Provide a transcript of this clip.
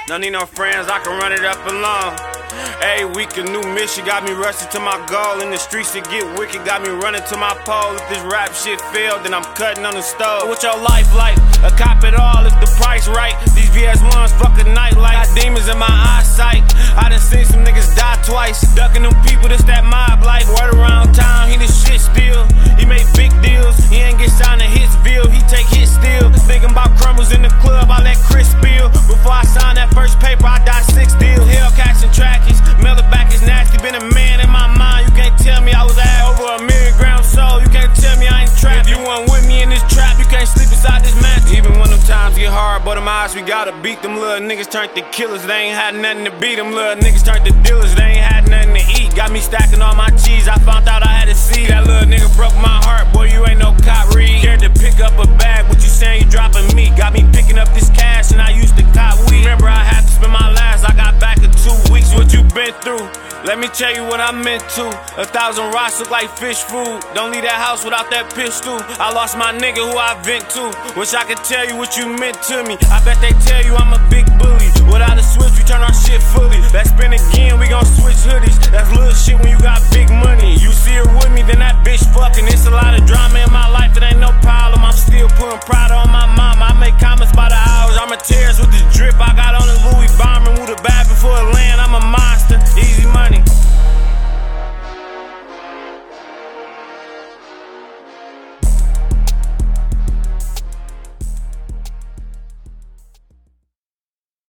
Don't need no friends, I can run it up alone. Every week a new mission got me rushing to my goal. In the streets to get wicked, got me running to my pole. If this rap shit failed, then I'm cutting on the stove. What your life like? A cop it all if the price right. These VS1s fuck a nightlight. Got demons in my eyesight. I done seen some niggas die twice. Ducking them people, this that mob life. Word around town, he the shit still. He make big deals, he ain't get signed to Hitsville. He take hits still. Thinking about crumbles in the club, I let Chris spill. Before I sign that first paper, I die 6 deals. Hellcats and trackies, mail it back is nasty. Been a man in my mind, you can't tell me I was at over 1 million grams sold. You can't tell me I ain't trapped. If you weren't with me in this trap, you can't sleep inside this mansion. Even when them times get hard, but them odds we gotta beat. Them little niggas turned to killers, they ain't had nothing to beat. Them little niggas turned to dealers, they ain't had nothing to eat. Got me stacking all my cheese, I found out I had a seed. That little nigga broke my heart, boy, you ain't no cop read. Scared to pick up a bag, what you saying you dropping me? Got me picking up this cash and I used to cop weed. Remember I had to spend my last, I got back in 2 weeks. What you been through? Let me tell you what I'm into. 1,000 rocks look like fish food. Don't leave that house without that pistol. I lost my nigga who I vent to. Wish I could tell you what you meant to me. I bet they tell you I'm a big bully. Without a switch, we turn our shit fully. Let's spin again, we gon' switch hoodies. That's little shit when you got big money. You see her with me, then that bitch fucking. It's a lot of drama in my life, it ain't no problem. I'm still putting pride on my